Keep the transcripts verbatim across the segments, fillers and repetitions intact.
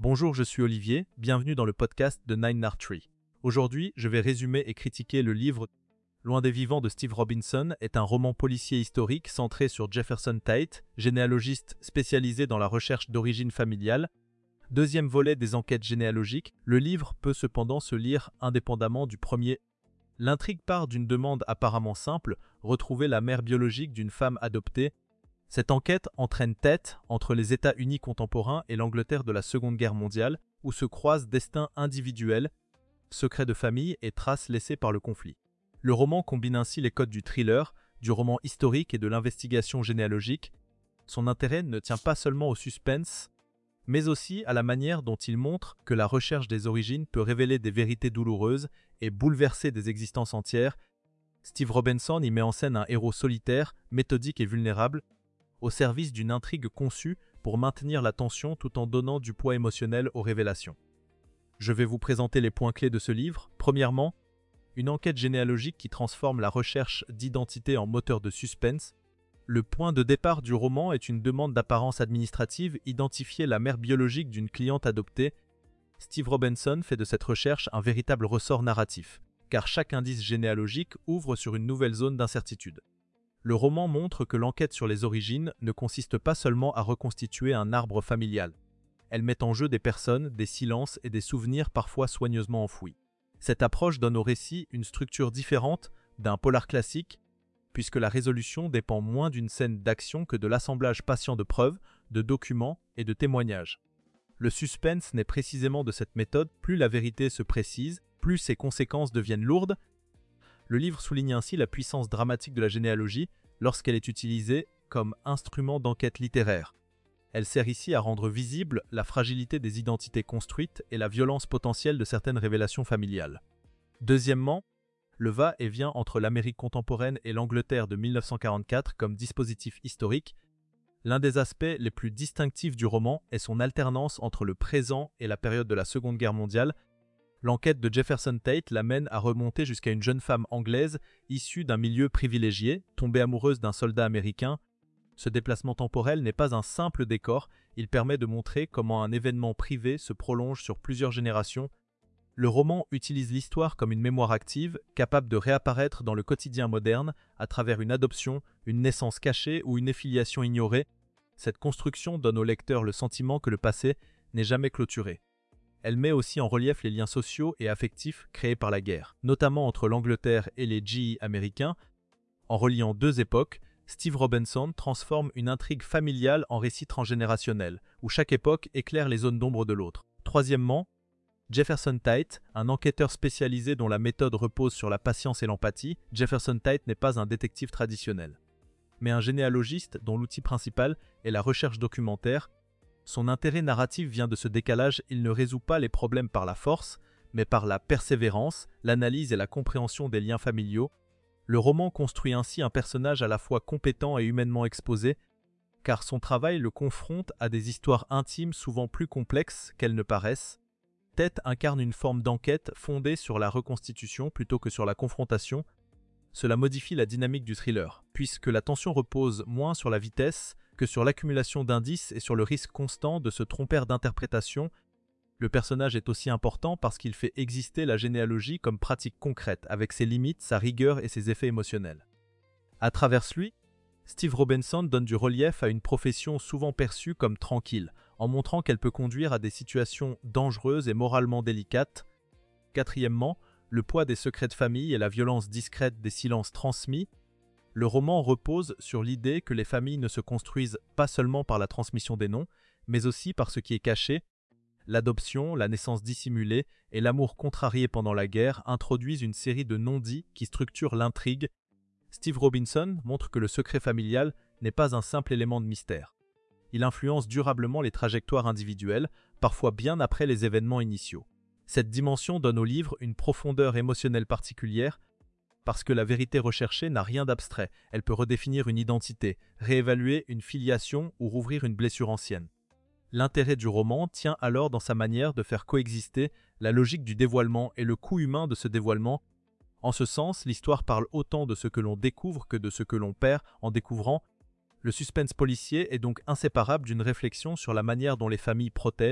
Bonjour, je suis Olivier, bienvenue dans le podcast de Nine Art Tree. Aujourd'hui, je vais résumer et critiquer le livre Loin des vivants de Steve Robinson est un roman policier historique centré sur Jefferson Tate, généalogiste spécialisé dans la recherche d'origine familiale. Deuxième volet des enquêtes généalogiques, le livre peut cependant se lire indépendamment du premier. L'intrigue part d'une demande apparemment simple, retrouver la mère biologique d'une femme adoptée. Cette enquête entraîne Tate entre les États-Unis contemporains et l'Angleterre de la Seconde Guerre mondiale, où se croisent destins individuels, secrets de famille et traces laissées par le conflit. Le roman combine ainsi les codes du thriller, du roman historique et de l'investigation généalogique. Son intérêt ne tient pas seulement au suspense, mais aussi à la manière dont il montre que la recherche des origines peut révéler des vérités douloureuses et bouleverser des existences entières. Steve Robinson y met en scène un héros solitaire, méthodique et vulnérable, au service d'une intrigue conçue pour maintenir la tension tout en donnant du poids émotionnel aux révélations. Je vais vous présenter les points clés de ce livre. Premièrement, une enquête généalogique qui transforme la recherche d'identité en moteur de suspense. Le point de départ du roman est une demande d'apparence administrative, identifier la mère biologique d'une cliente adoptée. Steve Robinson fait de cette recherche un véritable ressort narratif, car chaque indice généalogique ouvre sur une nouvelle zone d'incertitude. Le roman montre que l'enquête sur les origines ne consiste pas seulement à reconstituer un arbre familial. Elle met en jeu des personnes, des silences et des souvenirs parfois soigneusement enfouis. Cette approche donne au récit une structure différente d'un polar classique, puisque la résolution dépend moins d'une scène d'action que de l'assemblage patient de preuves, de documents et de témoignages. Le suspense naît précisément de cette méthode, plus la vérité se précise, plus ses conséquences deviennent lourdes. Le livre souligne ainsi la puissance dramatique de la généalogie lorsqu'elle est utilisée comme instrument d'enquête littéraire. Elle sert ici à rendre visible la fragilité des identités construites et la violence potentielle de certaines révélations familiales. Deuxièmement, le va-et-vient entre l'Amérique contemporaine et l'Angleterre de mille neuf cent quarante-quatre comme dispositif historique. L'un des aspects les plus distinctifs du roman est son alternance entre le présent et la période de la Seconde Guerre mondiale. L'enquête de Jefferson Tate l'amène à remonter jusqu'à une jeune femme anglaise issue d'un milieu privilégié, tombée amoureuse d'un soldat américain. Ce déplacement temporel n'est pas un simple décor, il permet de montrer comment un événement privé se prolonge sur plusieurs générations. Le roman utilise l'histoire comme une mémoire active, capable de réapparaître dans le quotidien moderne à travers une adoption, une naissance cachée ou une affiliation ignorée. Cette construction donne au lecteur le sentiment que le passé n'est jamais clôturé. Elle met aussi en relief les liens sociaux et affectifs créés par la guerre, notamment entre l'Angleterre et les G I américains. En reliant deux époques, Steve Robinson transforme une intrigue familiale en récit transgénérationnel, où chaque époque éclaire les zones d'ombre de l'autre. Troisièmement, Jefferson Tate, un enquêteur spécialisé dont la méthode repose sur la patience et l'empathie. Jefferson Tate n'est pas un détective traditionnel, mais un généalogiste dont l'outil principal est la recherche documentaire. Son intérêt narratif vient de ce décalage, il ne résout pas les problèmes par la force, mais par la persévérance, l'analyse et la compréhension des liens familiaux. Le roman construit ainsi un personnage à la fois compétent et humainement exposé, car son travail le confronte à des histoires intimes souvent plus complexes qu'elles ne paraissent. Tate incarne une forme d'enquête fondée sur la reconstitution plutôt que sur la confrontation. Cela modifie la dynamique du thriller, puisque la tension repose moins sur la vitesse que sur l'accumulation d'indices et sur le risque constant de se tromper d'interprétation. Le personnage est aussi important parce qu'il fait exister la généalogie comme pratique concrète, avec ses limites, sa rigueur et ses effets émotionnels. À travers lui, Steve Robinson donne du relief à une profession souvent perçue comme tranquille, en montrant qu'elle peut conduire à des situations dangereuses et moralement délicates. Quatrièmement, le poids des secrets de famille et la violence discrète des silences transmis. Le roman repose sur l'idée que les familles ne se construisent pas seulement par la transmission des noms, mais aussi par ce qui est caché. L'adoption, la naissance dissimulée et l'amour contrarié pendant la guerre introduisent une série de non-dits qui structurent l'intrigue. Steve Robinson montre que le secret familial n'est pas un simple élément de mystère. Il influence durablement les trajectoires individuelles, parfois bien après les événements initiaux. Cette dimension donne au livre une profondeur émotionnelle particulière, parce que la vérité recherchée n'a rien d'abstrait, elle peut redéfinir une identité, réévaluer une filiation ou rouvrir une blessure ancienne. L'intérêt du roman tient alors dans sa manière de faire coexister la logique du dévoilement et le coût humain de ce dévoilement. En ce sens, l'histoire parle autant de ce que l'on découvre que de ce que l'on perd en découvrant. Le suspense policier est donc inséparable d'une réflexion sur la manière dont les familles protègent,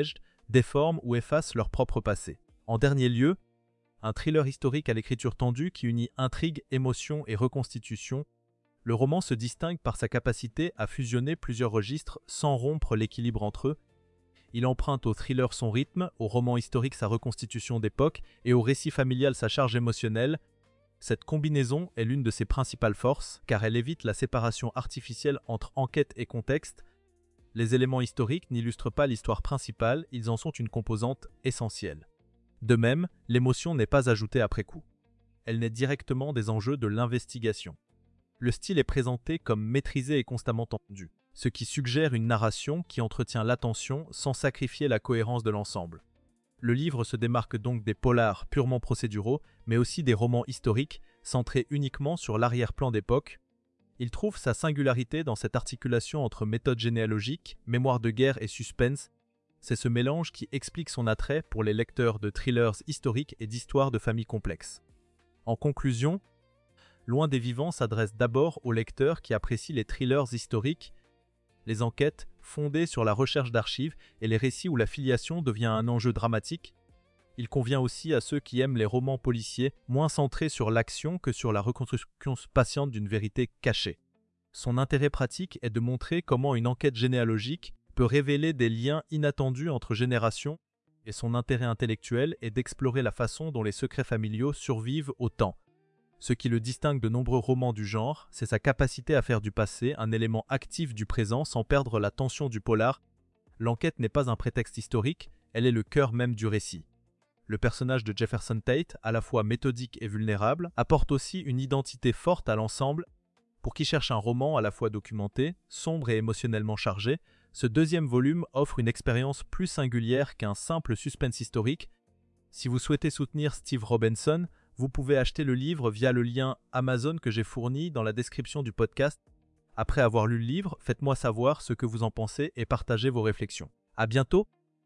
déforment ou effacent leur propre passé. En dernier lieu, un thriller historique à l'écriture tendue qui unit intrigue, émotion et reconstitution, le roman se distingue par sa capacité à fusionner plusieurs registres sans rompre l'équilibre entre eux. Il emprunte au thriller son rythme, au roman historique sa reconstitution d'époque et au récit familial sa charge émotionnelle. Cette combinaison est l'une de ses principales forces, car elle évite la séparation artificielle entre enquête et contexte. Les éléments historiques n'illustrent pas l'histoire principale, ils en sont une composante essentielle. De même, l'émotion n'est pas ajoutée après coup. Elle naît directement des enjeux de l'investigation. Le style est présenté comme maîtrisé et constamment tendu, ce qui suggère une narration qui entretient l'attention sans sacrifier la cohérence de l'ensemble. Le livre se démarque donc des polars purement procéduraux, mais aussi des romans historiques centrés uniquement sur l'arrière-plan d'époque. Il trouve sa singularité dans cette articulation entre méthode généalogique, mémoire de guerre et suspense. C'est ce mélange qui explique son attrait pour les lecteurs de thrillers historiques et d'histoires de familles complexes. En conclusion, Loin des vivants s'adresse d'abord aux lecteurs qui apprécient les thrillers historiques, les enquêtes fondées sur la recherche d'archives et les récits où la filiation devient un enjeu dramatique. Il convient aussi à ceux qui aiment les romans policiers, moins centrés sur l'action que sur la reconstruction patiente d'une vérité cachée. Son intérêt pratique est de montrer comment une enquête généalogique peut révéler des liens inattendus entre générations, et son intérêt intellectuel est d'explorer la façon dont les secrets familiaux survivent au temps. Ce qui le distingue de nombreux romans du genre, c'est sa capacité à faire du passé un élément actif du présent sans perdre la tension du polar. L'enquête n'est pas un prétexte historique, elle est le cœur même du récit. Le personnage de Jefferson Tate, à la fois méthodique et vulnérable, apporte aussi une identité forte à l'ensemble. Pour qui cherche un roman à la fois documenté, sombre et émotionnellement chargé, ce deuxième volume offre une expérience plus singulière qu'un simple suspense historique. Si vous souhaitez soutenir Steve Robinson, vous pouvez acheter le livre via le lien Amazon que j'ai fourni dans la description du podcast. Après avoir lu le livre, faites-moi savoir ce que vous en pensez et partagez vos réflexions. À bientôt!